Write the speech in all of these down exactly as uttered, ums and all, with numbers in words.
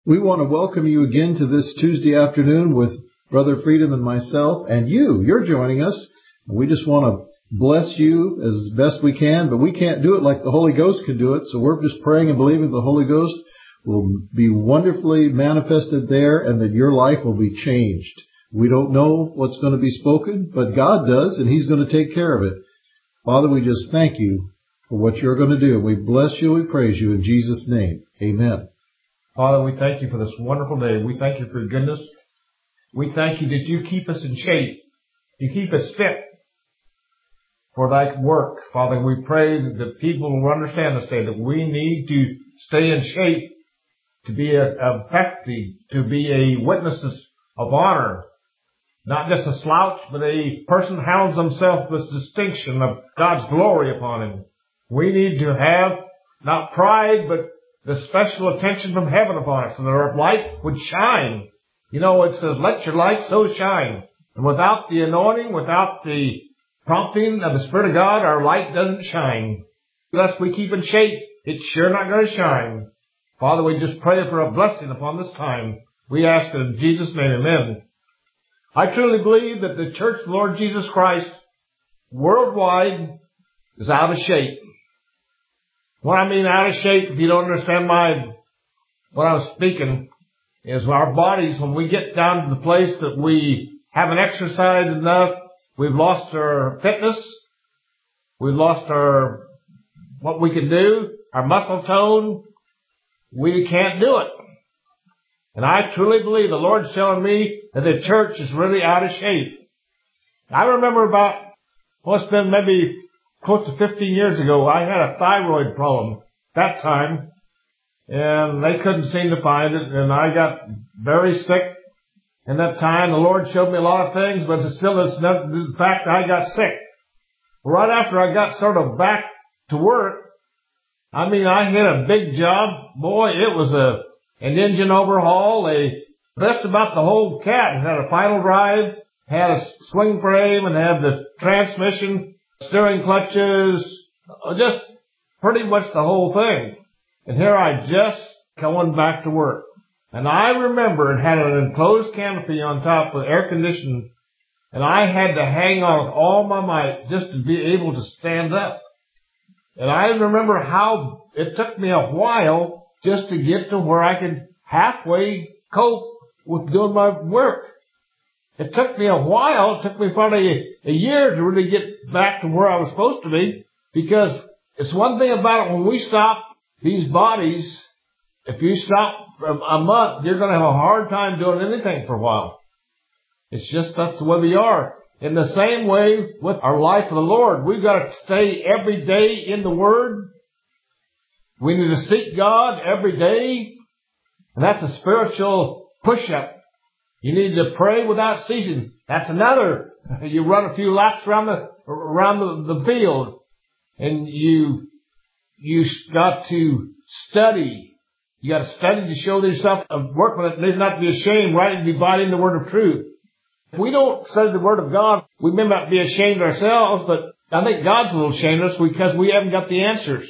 We want to welcome you again to this Tuesday afternoon with Brother Freedom and myself, and you. You're joining us. We just want to bless you as best we can, but we can't do it like the Holy Ghost can do it, so we're just praying and believing the Holy Ghost will be wonderfully manifested there and that your life will be changed. We don't know what's going to be spoken, but God does, and He's going to take care of it. Father, we just thank you for what you're going to do. We bless you, we praise you in Jesus' name. Amen. Father, we thank you for this wonderful day. We thank you for your goodness. We thank you that you keep us in shape. You keep us fit for thy work. Father, we pray that the people will understand this day that we need to stay in shape to be effective, to be a witnesses of honor. Not just a slouch, but a person who handles himself with distinction of God's glory upon him. We need to have not pride, but the special attention from heaven upon us, and our light would shine. You know, it says, let your light so shine. And without the anointing, without the prompting of the Spirit of God, our light doesn't shine. Unless we keep in shape, it's sure not going to shine. Father, we just pray for a blessing upon this time. We ask it in Jesus' name, amen. I truly believe that the Church of the Lord Jesus Christ worldwide is out of shape. What I mean out of shape, if you don't understand my, what I was speaking, is our bodies, when we get down to the place that we haven't exercised enough, we've lost our fitness, we've lost our, what we can do, our muscle tone, we can't do it. And I truly believe the Lord's telling me that the church is really out of shape. I remember about, well, it's been maybe close to fifteen years ago, I had a thyroid problem that time, and they couldn't seem to find it, and I got very sick. In that time, the Lord showed me a lot of things, but it still it's not the fact that I got sick. Right after I got sort of back to work, I mean, I hit a big job. Boy, it was a an engine overhaul, a just about the whole cat. It had a final drive, had a swing frame, and had the transmission, steering clutches, just pretty much the whole thing. And here I just going back to work. And I remember it had an enclosed canopy on top with air conditioning, and I had to hang on with all my might just to be able to stand up. And I remember how it took me a while just to get to where I could halfway cope with doing my work. It took me a while, it took me probably a, a year to really get back to where I was supposed to be, because it's one thing about it, when we stop these bodies, if you stop a month, you're going to have a hard time doing anything for a while. It's just that's the way we are. In the same way with our life of the Lord, we've got to stay every day in the Word. We need to seek God every day, and that's a spiritual push-up. You need to pray without ceasing. That's another. You run a few laps around the around the, the field, and you you got to study. You got to study to show yourself a workman that needs not to be ashamed, rightly dividing the word of truth. If we don't study the word of God, we may not be ashamed ourselves, but I think God's a little ashamed of us because we haven't got the answers.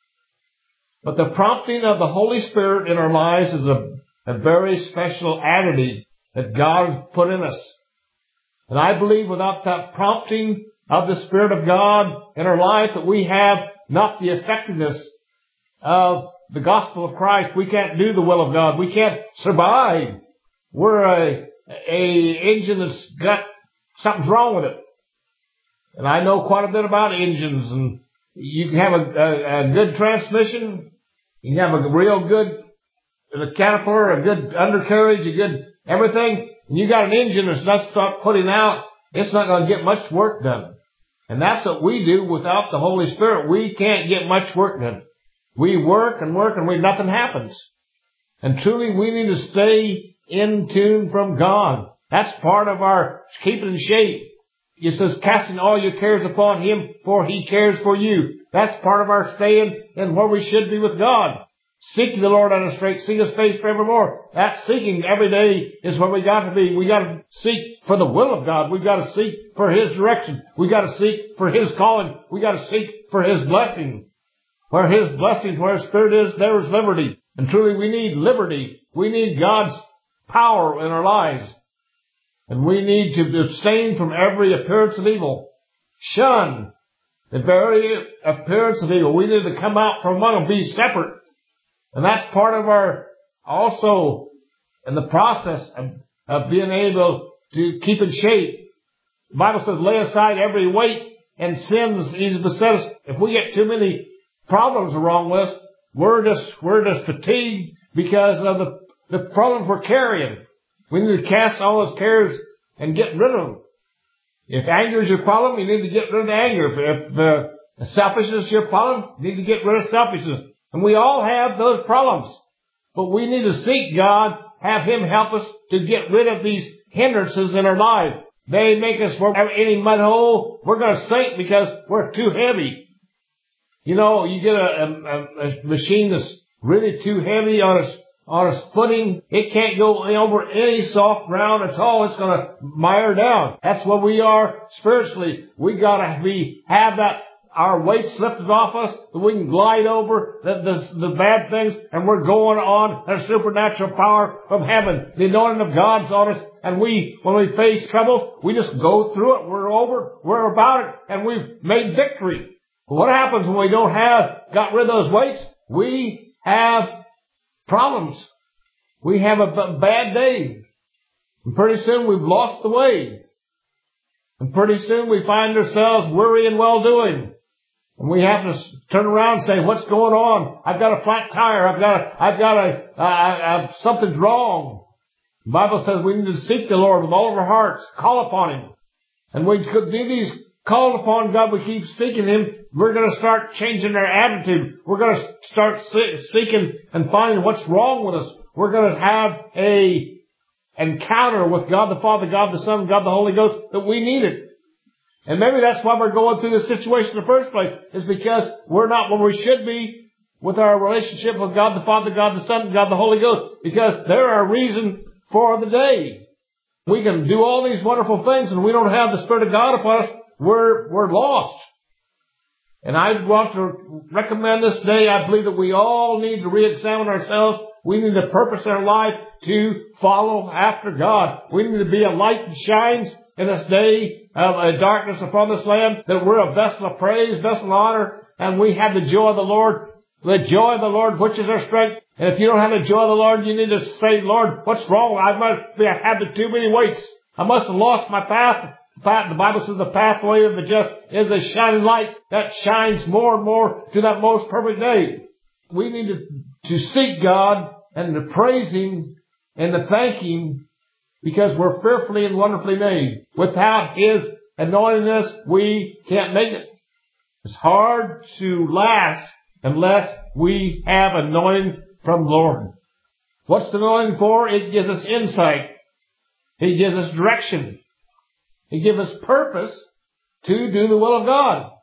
But the prompting of the Holy Spirit in our lives is a, a very special additive that God has put in us. And I believe without that prompting of the Spirit of God in our life, that we have not the effectiveness of the gospel of Christ. We can't do the will of God. We can't survive. We're a, a engine that's got, something's wrong with it. And I know quite a bit about engines, and you can have a, a, a good transmission. You can have a real good a Caterpillar, a good undercarriage, a good everything, and you got an engine that's not start putting out, it's not going to get much work done. And that's what we do without the Holy Spirit. We can't get much work done. We work and work and we, nothing happens. And truly we need to stay in tune from God. That's part of our keeping in shape. It says, casting all your cares upon Him, for He cares for you. That's part of our staying in where we should be with God. Seek the Lord on a straight, seek His face forevermore. That seeking every day is where we got to be. We got to seek for the will of God. We've got to seek for His direction. We got to seek for His calling. We got to seek for His blessing. Where His blessing, where His Spirit is, there is liberty. And truly we need liberty. We need God's power in our lives. And we need to abstain from every appearance of evil. Shun the very appearance of evil. We need to come out from among them, be separate. And that's part of our, also, in the process of, of being able to keep in shape. The Bible says, lay aside every weight and sins easy beset us. If we get too many problems wrong with us, we're just, we're just fatigued because of the, the problems we're carrying. We need to cast all those cares and get rid of them. If anger is your problem, you need to get rid of the anger. If, if uh, selfishness is your problem, you need to get rid of selfishness. And we all have those problems. But we need to seek God, have Him help us to get rid of these hindrances in our life. They make us, for any mud hole, we're going to sink because we're too heavy. You know, you get a, a, a machine that's really too heavy on a, on a footing. It can't go over any soft ground at all. It's going to mire down. That's what we are spiritually. We got to be, have that, our weights lifted off us, that we can glide over the, the, the bad things, and we're going on a supernatural power from heaven. The anointing of God's on us, and we, when we face troubles, we just go through it. We're over, we're about it, and we've made victory. But what happens when we don't have, got rid of those weights? We have problems. We have a b- bad day. And pretty soon we've lost the way. And pretty soon we find ourselves weary and well-doing. And we have to turn around and say, what's going on? I've got a flat tire. I've got a, I've got a, uh, uh, something's wrong. The Bible says we need to seek the Lord with all of our hearts, call upon Him. And we could do these called upon God, we keep seeking Him, we're going to start changing our attitude. We're going to start seeking and finding what's wrong with us. We're going to have a encounter with God the Father, God the Son, God the Holy Ghost that we needed. And maybe that's why we're going through this situation in the first place, is because we're not where we should be with our relationship with God the Father, God the Son, God the Holy Ghost, because they're our reason for the day. We can do all these wonderful things, and we don't have the Spirit of God upon us, we're, we're lost. And I want to recommend this day, I believe that we all need to re-examine ourselves. We need to purpose our life to follow after God. We need to be a light that shines in this day of uh, darkness upon this land, that we're a vessel of praise, vessel of honor, and we have the joy of the Lord, the joy of the Lord, which is our strength. And if you don't have the joy of the Lord, you need to say, Lord, what's wrong? I must be, I have the too many weights. I must have lost my path. The Bible says the pathway of the just is a shining light that shines more and more to that most perfect day. We need to, to seek God and to praise Him and to thank Him, because we're fearfully and wonderfully made. Without His anointing us, we can't make it. It's hard to last unless we have anointing from the Lord. What's the anointing for? It gives us insight. It gives us direction. It gives us purpose to do the will of God.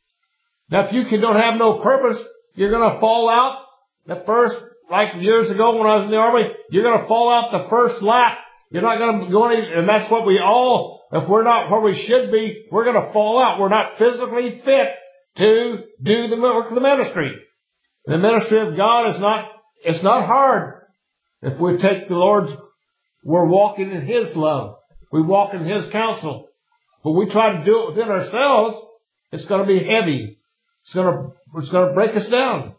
Now, if you can, don't have no purpose, you're going to fall out the first, like years ago when I was in the Army, you're going to fall out the first lap. You're not going to go any, and that's what we all, if we're not where we should be, we're going to fall out. We're not physically fit to do the work of the ministry. The ministry of God is not, it's not hard. If we take the Lord's, we're walking in His love. We walk in His counsel. But we try to do it within ourselves, it's going to be heavy. It's going to, it's going to break us down.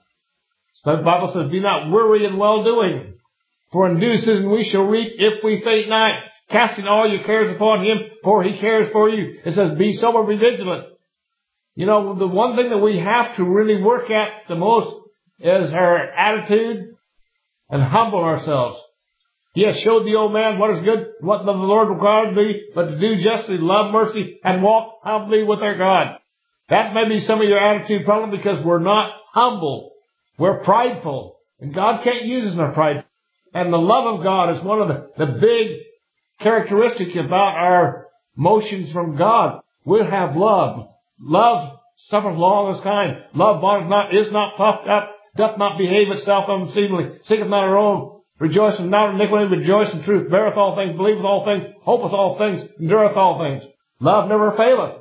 So the Bible says, be not weary in well-doing, for in due season we shall reap if we faint not. Casting all your cares upon Him, for He cares for you. It says, be sober, be vigilant. You know, the one thing that we have to really work at the most is our attitude and humble ourselves. He has showed the old man what is good, what the Lord requires thee, but to do justly, love mercy, and walk humbly with our God. That may be some of your attitude problem, because we're not humble. We're prideful. And God can't use us in our pride. And the love of God is one of the, the big characteristics about our motions from God. We'll have love. Love suffereth long as kind. Love bondeth not, is not puffed up, doth not behave itself unseemly, seeketh not her own, rejoiceth not in iniquity, rejoiceth in truth, beareth all things, believeth all things, hopeth all things, endureth all things. Love never faileth.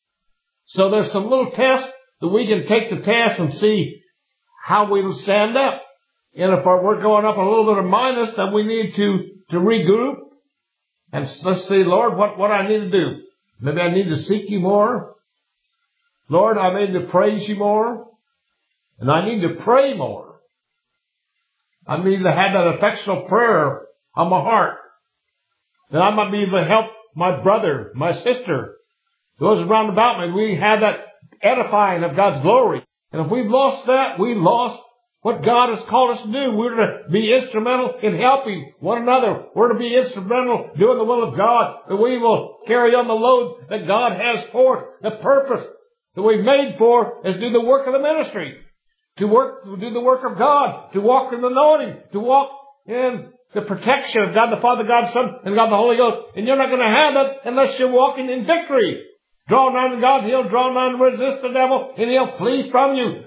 So there's some little tests that we can take the test and see how we will stand up. And if we're going up a little bit of minus, then we need to, to regroup. And let's see, Lord, what, what I need to do. Maybe I need to seek you more. Lord, I need to praise you more. And I need to pray more. I need to have that affectional prayer on my heart. That I might be able to help my brother, my sister, those around about me. We have that edifying of God's glory. And if we've lost that, we lost what God has called us to do. We're to be instrumental in helping one another. We're to be instrumental doing the will of God. That we will carry on the load that God has for us. The purpose that we've made for is do the work of the ministry. To work, to do the work of God. To walk in the anointing. To walk in the protection of God the Father, God the Son, and God the Holy Ghost. And you're not going to have that unless you're walking in victory. Draw nigh to God, He'll draw nigh to resist the devil, and He'll flee from you.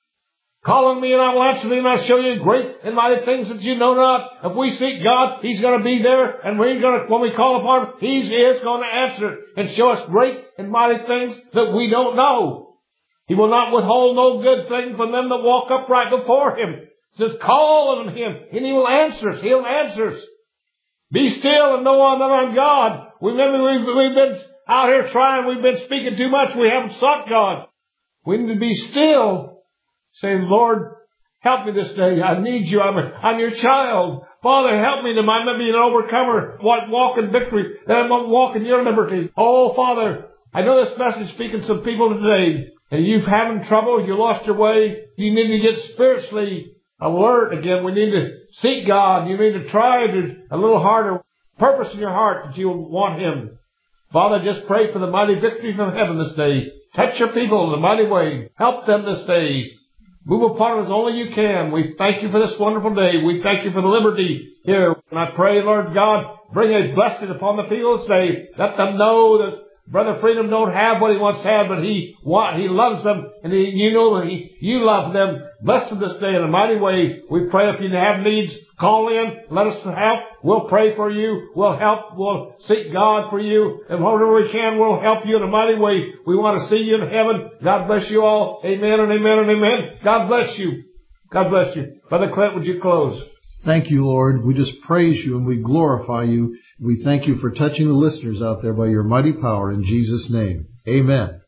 Call on me, and I will answer thee, and I'll show you great and mighty things that you know not. If we seek God, He's going to be there, and we're going to, when we call upon Him, He is going to answer and show us great and mighty things that we don't know. He will not withhold no good thing from them that walk upright before Him. It says, call on Him, and He will answer us. He'll answer us. Be still and know that I'm God. Remember, we've, we've been out here trying. We've been speaking too much. We haven't sought God. We need to be still, saying, Lord, help me this day. I need you. I'm, a, I'm your child. Father, help me that I may be an overcomer. Walk in victory. That I might walk in your liberty. Oh, Father, I know this message is speaking to some people today. And you're having trouble. You lost your way. You need to get spiritually alert again. We need to seek God. You need to try to a little harder. Purpose in your heart that you want Him. Father, just pray for the mighty victory from heaven this day. Touch your people in a mighty way. Help them this day. Move upon them as only you can. We thank you for this wonderful day. We thank you for the liberty here. And I pray, Lord God, bring a blessing upon the people this day. Let them know that Brother Freedom don't have what he wants to have, but he want, he loves them, and he, you know that he, you love them. Bless them this day in a mighty way. We pray if you have needs, call in, let us help. We'll pray for you. We'll help. We'll seek God for you. And whatever we can, we'll help you in a mighty way. We want to see you in heaven. God bless you all. Amen and amen and amen. God bless you. God bless you. Brother Clint, would you close? Thank you, Lord. We just praise you and we glorify you. We thank you for touching the listeners out there by your mighty power in Jesus' name. Amen.